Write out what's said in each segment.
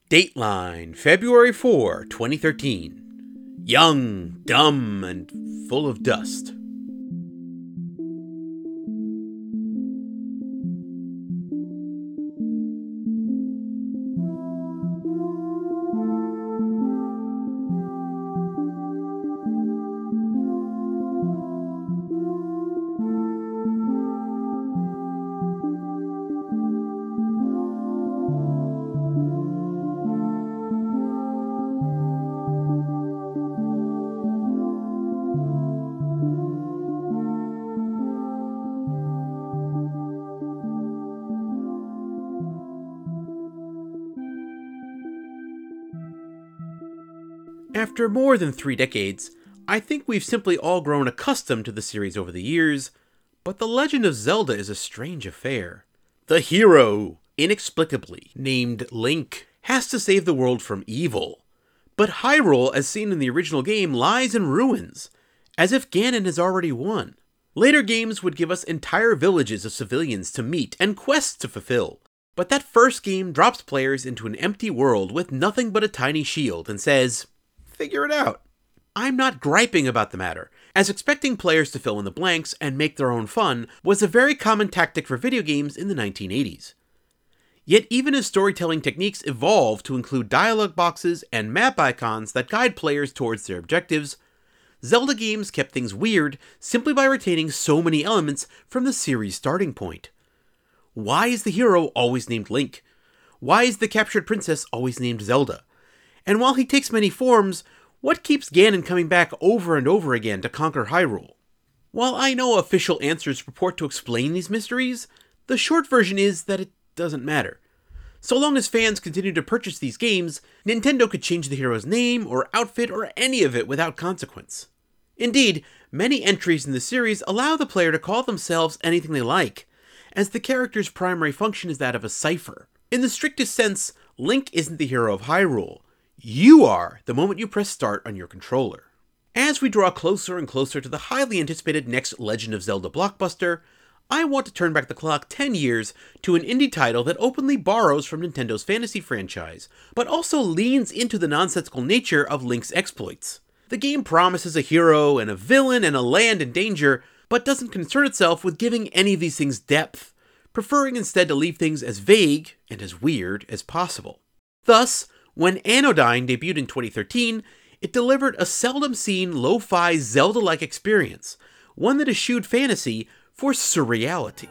Dateline, February 4, 2013. Young, dumb, and full of dust. After more than 3 decades, I think we've simply all grown accustomed to the series over the years, but The Legend of Zelda is a strange affair. The hero, inexplicably named Link, has to save the world from evil. But Hyrule, as seen in the original game, lies in ruins, as if Ganon has already won. Later games would give us entire villages of civilians to meet and quests to fulfill, but that first game drops players into an empty world with nothing but a tiny shield and says, figure it out. I'm not griping about the matter, as expecting players to fill in the blanks and make their own fun was a very common tactic for video games in the 1980s. Yet even as storytelling techniques evolved to include dialogue boxes and map icons that guide players towards their objectives, Zelda games kept things weird simply by retaining so many elements from the series' starting point. Why is the hero always named Link? Why is the captured princess always named Zelda? And while he takes many forms, what keeps Ganon coming back over and over again to conquer Hyrule? While I know official answers purport to explain these mysteries, the short version is that it doesn't matter. So long as fans continue to purchase these games, Nintendo could change the hero's name or outfit or any of it without consequence. Indeed, many entries in the series allow the player to call themselves anything they like, as the character's primary function is that of a cipher. In the strictest sense, Link isn't the hero of Hyrule. You are the moment you press start on your controller. As we draw closer and closer to the highly anticipated next Legend of Zelda blockbuster, I want to turn back the clock 10 years to an indie title that openly borrows from Nintendo's fantasy franchise, but also leans into the nonsensical nature of Link's exploits. The game promises a hero and a villain and a land in danger, but doesn't concern itself with giving any of these things depth, preferring instead to leave things as vague and as weird as possible. Thus, when Anodyne debuted in 2013, it delivered a seldom-seen lo-fi Zelda-like experience, one that eschewed fantasy for surreality.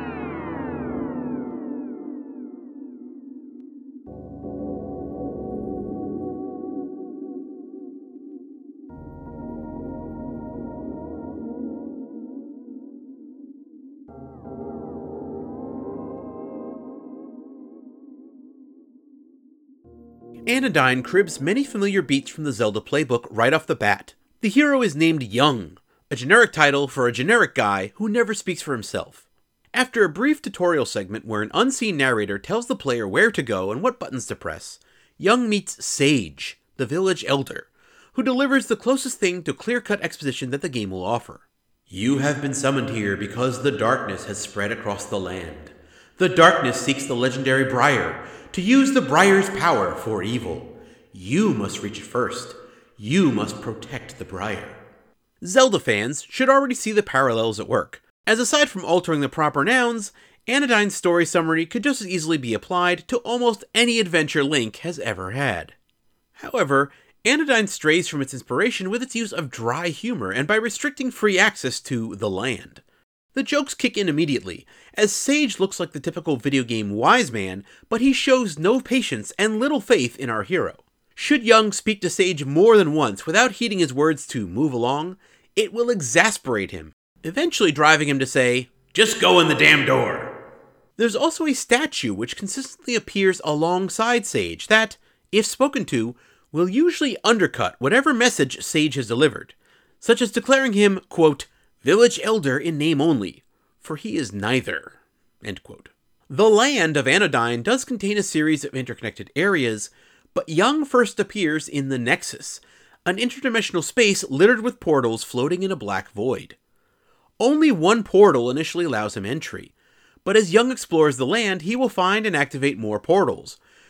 Anodyne cribs many familiar beats from the Zelda playbook right off the bat. The hero is named Young, a generic title for a generic guy who never speaks for himself. After a brief tutorial segment where an unseen narrator tells the player where to go and what buttons to press, Young meets Sage, the village elder, who delivers the closest thing to clear-cut exposition that the game will offer. You have been summoned here because the darkness has spread across the land. The darkness seeks the legendary Briar, to use the Briar's power for evil. You must reach it first. You must protect the Briar. Zelda fans should already see the parallels at work, as aside from altering the proper nouns, Anodyne's story summary could just as easily be applied to almost any adventure Link has ever had. However, Anodyne strays from its inspiration with its use of dry humor and by restricting free access to the land. The jokes kick in immediately, as Sage looks like the typical video game wise man, but he shows no patience and little faith in our hero. Should Young speak to Sage more than once without heeding his words to move along, it will exasperate him, eventually driving him to say, "Just go in the damn door." There's also a statue which consistently appears alongside Sage that, if spoken to, will usually undercut whatever message Sage has delivered, such as declaring him, quote, "village elder in name only, for he is neither," end quote. The land of Anodyne does contain a series of interconnected areas, but Young first appears in the Nexus, an interdimensional space littered with portals floating in a black void. Only one portal initially allows him entry, but as Young explores the land, he will find and activate more portals,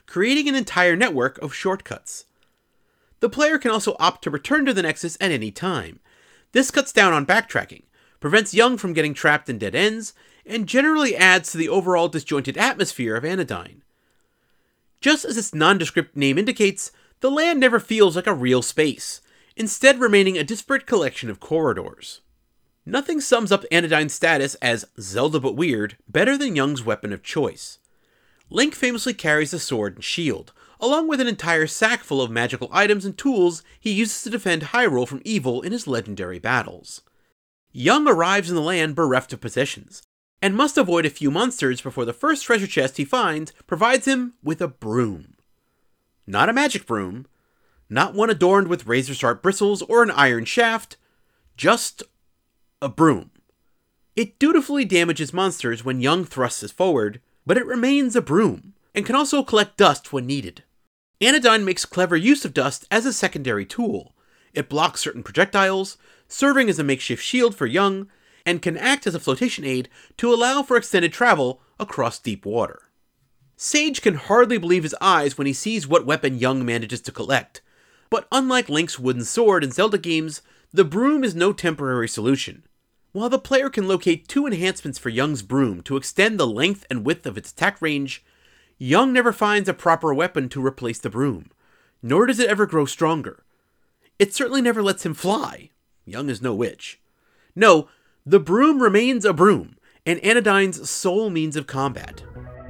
creating an entire network of shortcuts. The player can also opt to return to the Nexus at any time. This cuts down on backtracking, prevents Young from getting trapped in dead ends, and generally adds to the overall disjointed atmosphere of Anodyne. Just as its nondescript name indicates, the land never feels like a real space, instead remaining a disparate collection of corridors. Nothing sums up Anodyne's status as Zelda but weird better than Young's weapon of choice. Link famously carries a sword and shield, along with an entire sack full of magical items and tools he uses to defend Hyrule from evil in his legendary battles. Young arrives in the land bereft of possessions, and must avoid a few monsters before the first treasure chest he finds provides him with a broom. Not a magic broom, not one adorned with razor-sharp bristles or an iron shaft, just a broom. It dutifully damages monsters when Young thrusts it forward, but it remains a broom, and can also collect dust when needed. Anodyne makes clever use of dust as a secondary tool. It blocks certain projectiles, serving as a makeshift shield for Young, and can act as a flotation aid to allow for extended travel across deep water. Sage can hardly believe his eyes when he sees what weapon Young manages to collect, but unlike Link's wooden sword in Zelda games, the broom is no temporary solution. While the player can locate 2 enhancements for Young's broom to extend the length and width of its attack range, Young never finds a proper weapon to replace the broom, nor does it ever grow stronger. It certainly never lets him fly. Young is no witch. No, the broom remains a broom, and Anodyne's sole means of combat.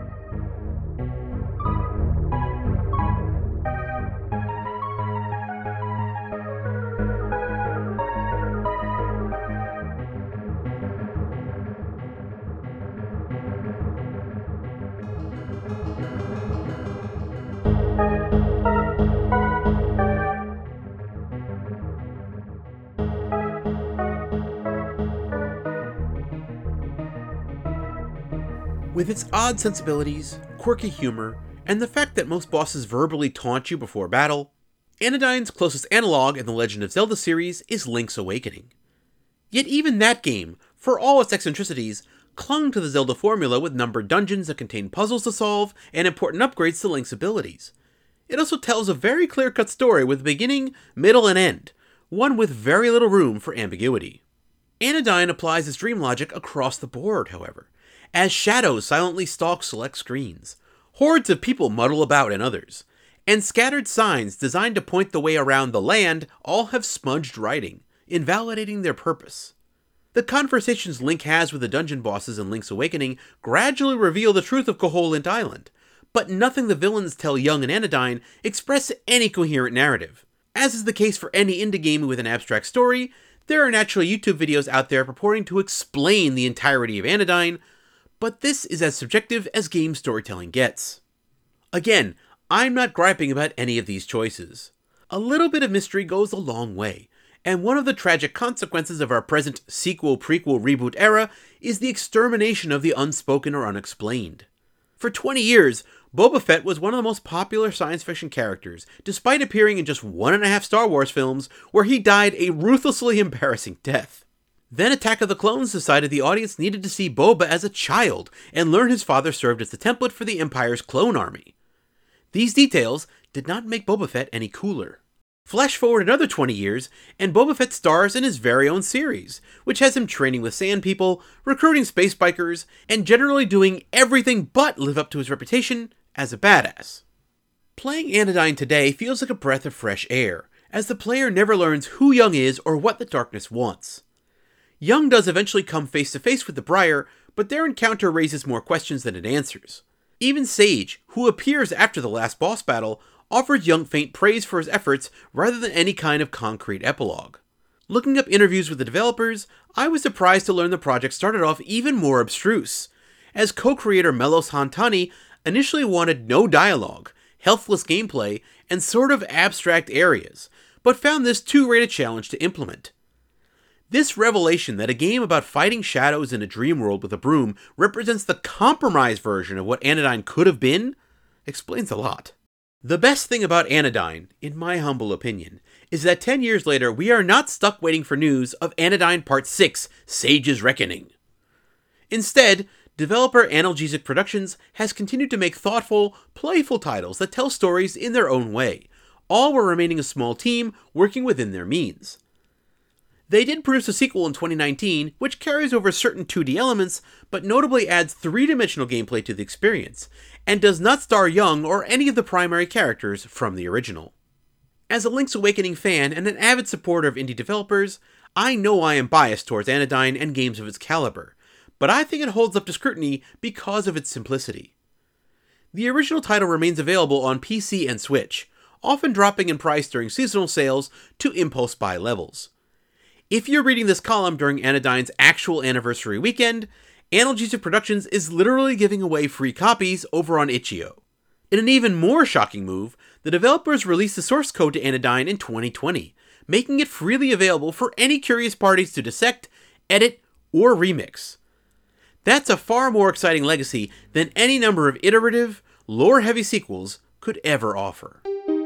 With its odd sensibilities, quirky humor, and the fact that most bosses verbally taunt you before battle, Anodyne's closest analog in the Legend of Zelda series is Link's Awakening. Yet even that game, for all its eccentricities, clung to the Zelda formula with numbered dungeons that contain puzzles to solve and important upgrades to Link's abilities. It also tells a very clear-cut story with beginning, middle, and end, one with very little room for ambiguity. Anodyne applies its dream logic across the board, however, as shadows silently stalk select screens, hordes of people muddle about in others, and scattered signs designed to point the way around the land all have smudged writing, invalidating their purpose. The conversations Link has with the dungeon bosses in Link's Awakening gradually reveal the truth of Koholint Island, but nothing the villains tell Young and Anodyne express any coherent narrative. As is the case for any indie game with an abstract story, there are naturally YouTube videos out there purporting to explain the entirety of Anodyne, but this is as subjective as game storytelling gets. Again, I'm not griping about any of these choices. A little bit of mystery goes a long way, and one of the tragic consequences of our present sequel, prequel, reboot era is the extermination of the unspoken or unexplained. For 20 years, Boba Fett was one of the most popular science fiction characters, despite appearing in just 1.5 Star Wars films where he died a ruthlessly embarrassing death. Then Attack of the Clones decided the audience needed to see Boba as a child and learn his father served as the template for the Empire's clone army. These details did not make Boba Fett any cooler. Flash forward another 20 years, and Boba Fett stars in his very own series, which has him training with sand people, recruiting space bikers, and generally doing everything but live up to his reputation as a badass. Playing Anodyne today feels like a breath of fresh air, as the player never learns who Young is or what the darkness wants. Young does eventually come face to face with the Briar, but their encounter raises more questions than it answers. Even Sage, who appears after the last boss battle, offers Young faint praise for his efforts rather than any kind of concrete epilogue. Looking up interviews with the developers, I was surprised to learn the project started off even more abstruse, as co-creator Melos Hantani initially wanted no dialogue, healthless gameplay, and sort of abstract areas, but found this too great a challenge to implement. This revelation that a game about fighting shadows in a dream world with a broom represents the compromised version of what Anodyne could have been explains a lot. The best thing about Anodyne, in my humble opinion, is that 10 years later we are not stuck waiting for news of Anodyne Part 6, Sage's Reckoning. Instead, Developer Analgesic Productions has continued to make thoughtful, playful titles that tell stories in their own way, all while remaining a small team working within their means. They did produce a sequel in 2019, which carries over certain 2D elements, but notably adds 3-dimensional gameplay to the experience, and does not star Young or any of the primary characters from the original. As a Link's Awakening fan and an avid supporter of indie developers, I know I am biased towards Anodyne and games of its caliber, but I think it holds up to scrutiny because of its simplicity. The original title remains available on PC and Switch, often dropping in price during seasonal sales to impulse buy levels. If you're reading this column during Anodyne's actual anniversary weekend, Analgesic Productions is literally giving away free copies over on itch.io. In an even more shocking move, the developers released the source code to Anodyne in 2020, making it freely available for any curious parties to dissect, edit, or remix. That's a far more exciting legacy than any number of iterative, lore-heavy sequels could ever offer.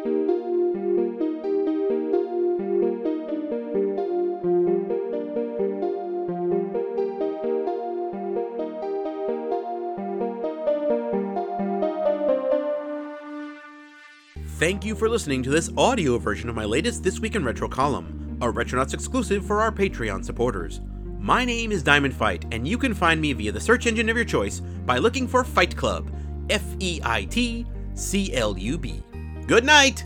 Thank you for listening to this audio version of my latest This Week in Retro column, a Retronauts exclusive for our Patreon supporters. My name is Diamond Fight, and you can find me via the search engine of your choice by looking for Fight Club, FEITCLUB. Good night!